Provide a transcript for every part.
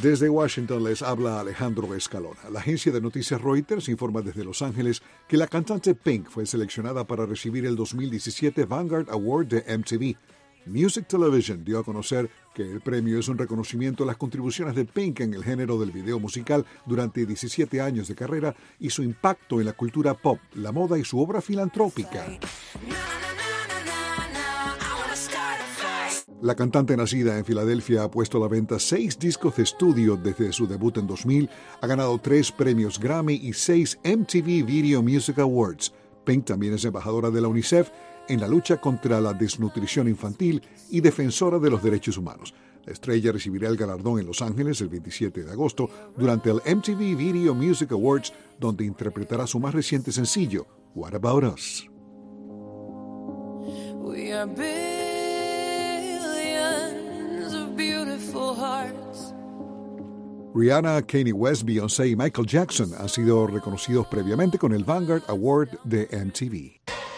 Desde Washington les habla Alejandro Escalona. La agencia de noticias Reuters informa desde Los Ángeles que la cantante Pink fue seleccionada para recibir el 2017 Vanguard Award de MTV. Music Television dio a conocer que el premio es un reconocimiento a las contribuciones de Pink en el género del video musical durante 17 años de carrera y su impacto en la cultura pop, la moda y su obra filantrópica. La cantante nacida en Filadelfia ha puesto a la venta 6 discos de estudio desde su debut en 2000, ha ganado 3 premios Grammy y 6 MTV Video Music Awards. Pink también es embajadora de la UNICEF en la lucha contra la desnutrición infantil y defensora de los derechos humanos. La estrella recibirá el galardón en Los Ángeles el 27 de agosto durante el MTV Video Music Awards, donde interpretará su más reciente sencillo, What About Us? We are billions of beautiful hearts. Rihanna, Kanye West, Beyoncé y Michael Jackson han sido reconocidos previamente con el Vanguard Award de MTV.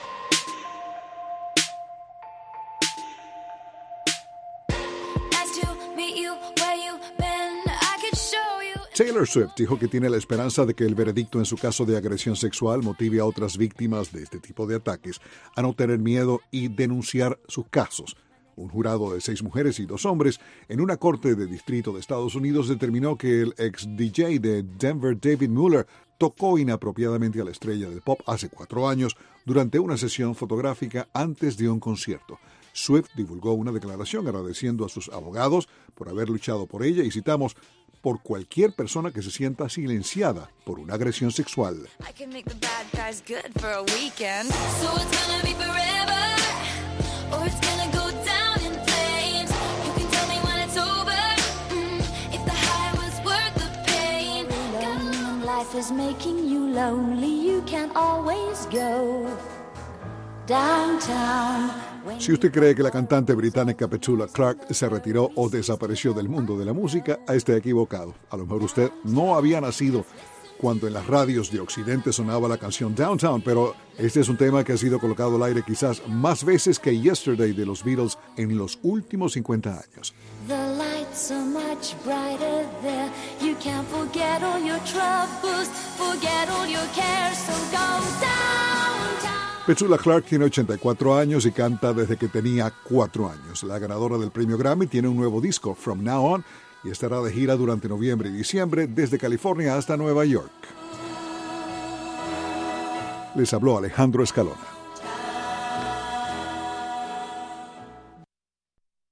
Taylor Swift dijo que tiene la esperanza de que el veredicto en su caso de agresión sexual motive a otras víctimas de este tipo de ataques a no tener miedo y denunciar sus casos. Un jurado de 6 mujeres y 2 hombres en una corte de distrito de Estados Unidos determinó que el ex DJ de Denver, David Mueller, tocó inapropiadamente a la estrella del pop hace 4 años durante una sesión fotográfica antes de un concierto. Swift divulgó una declaración agradeciendo a sus abogados por haber luchado por ella y citamos, por cualquier persona que se sienta silenciada por una agresión sexual. Si usted cree que la cantante británica Petula Clark se retiró o desapareció del mundo de la música, está equivocado. A lo mejor usted no había nacido cuando en las radios de Occidente sonaba la canción Downtown, pero este es un tema que ha sido colocado al aire quizás más veces que Yesterday de los Beatles en los últimos 50 años. The lights are much brighter there. You can't forget all your troubles, forget all your cares, so go downtown. Petula Clark tiene 84 años y canta desde que tenía 4 años. La ganadora del premio Grammy tiene un nuevo disco, From Now On, y estará de gira durante noviembre y diciembre desde California hasta Nueva York. Les habló Alejandro Escalona.